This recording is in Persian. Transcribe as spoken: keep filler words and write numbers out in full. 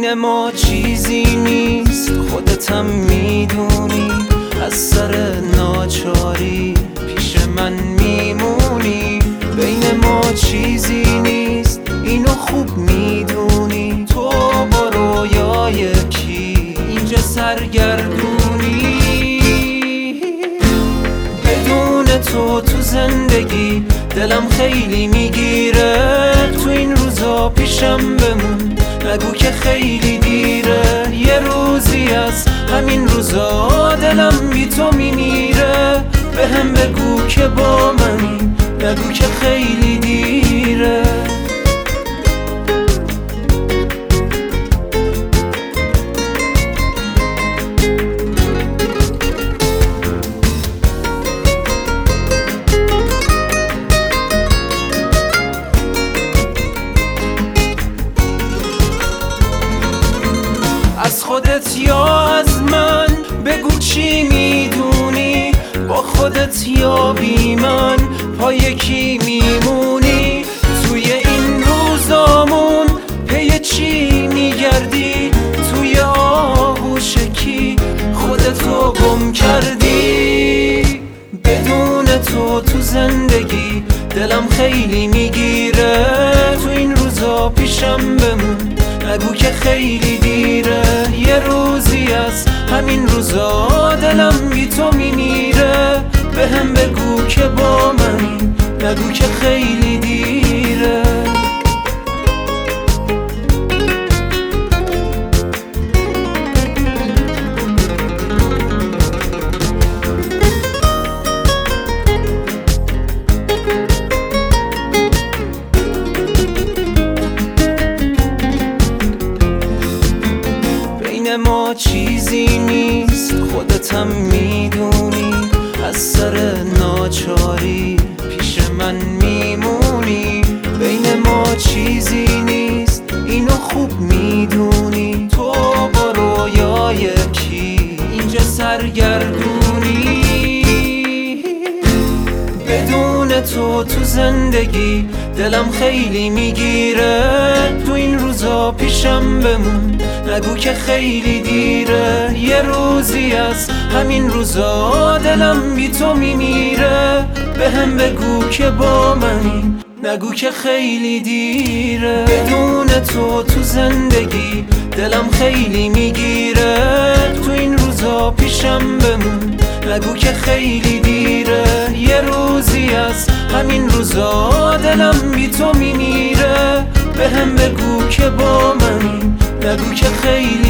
بین ما چیزی نیست، خودتم میدونی، از سر ناچاری پیش من میمونی. بین ما چیزی نیست، اینو خوب میدونی، تو با رویای کی اینجا سرگردونی. بدون تو تو زندگی دلم خیلی میگیره، تو این روزا پیشم بمون، نگو که خیلی دیره. یه روزی از همین روزا دلم بی تو میمیره، به هم بگو که با منی، نگو که خیلی دیره. از خودت یا از من بگو چی میدونی، با خودت یا بی من پای کی میمونی. توی این روزامون پی چی میگردی، توی آغوش کی خودتو گم کردی. بدون تو تو زندگی دلم خیلی میگیره، تو این روزا پیشم بمون، نگو که خیلی دیره. یه روزی از همین روزا دلم بی تو میمیره، به هم بگو که با منی، نگو که خیلی دیره. ما چیزی نیست، خودتم میدونی، از سر ناچاری پیش من میمونی. بین ما چیزی نیست، اینو خوب میدونی، تو با رویای کی اینجا سرگردونی. بدون تو تو زندگی دلم خیلی میگیره، تو این روزا پیشم بمون، نگو که خیلی دیره. یه روزی از همین روزا دلم بی تو میمیره، به هم بگو که با منی، نگو که خیلی دیره. بدون تو تو زندگی دلم خیلی میگیره، تو این روزا پیشم بمون، نگو که خیلی دیره. یه روزی از همین روزا دلم بی تو میمیره، به هم بگو که با منی، نگو که خیلی